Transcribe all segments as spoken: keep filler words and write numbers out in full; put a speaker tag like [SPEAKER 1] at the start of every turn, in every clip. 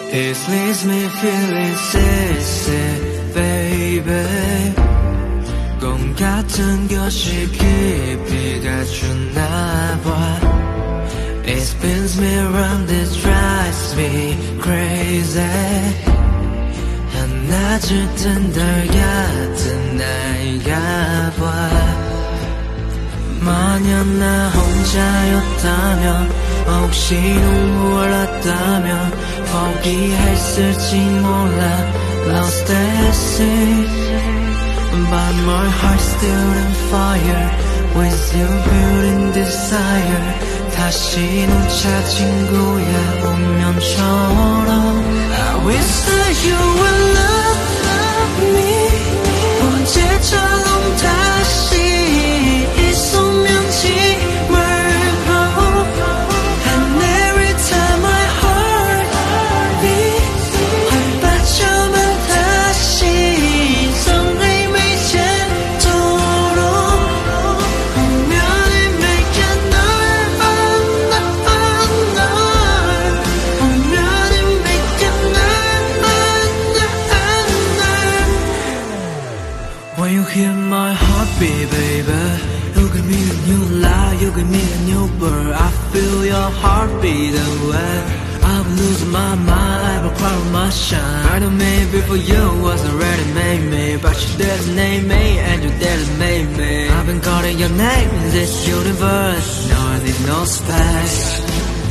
[SPEAKER 1] This leaves me feeling sick, sick, baby. 꿈 같은 것이 깊이가 주나 봐. It spins me around, it drives me crazy. 한낮을 뜬 달 같은 날가 봐. 만약 나 혼자였다면, 혹시 눈물났다면 포기했을지 몰라. Lost at sea, but my heart's still on fire. With you building desire. 다시는 찾은 거야 운명처럼. I wish that you would love me. 언제처럼 다시 있으면지 말고. And every time my heart beats, 발받쳐만 다시 설렘이 쟁도록. 운명이 make 널 운명이 make 널. When you hear my heartbeat, baby, you give me a new life, you give me a new birth. I feel your heartbeat away. I've been losing my mind, I've been crying my shine. I know maybe for you wasn't ready to make me, but you didn't name me, and you didn't make me. I've been calling your name in this universe. No, I need no space.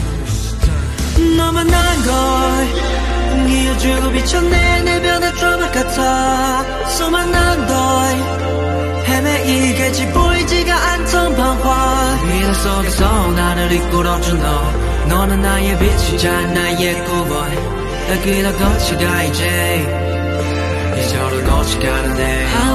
[SPEAKER 1] 너만 난 걸 이어주고 비춰내 내 변의 드라마 같아. 수많은 널 헤매이겠지 보이지가 않던 방황. 미련 속에서 나를 이끌어준 너. 너는 나의 빛이자 나의 꿈을. 여기다 거치가 이제 이제로 거치가는데.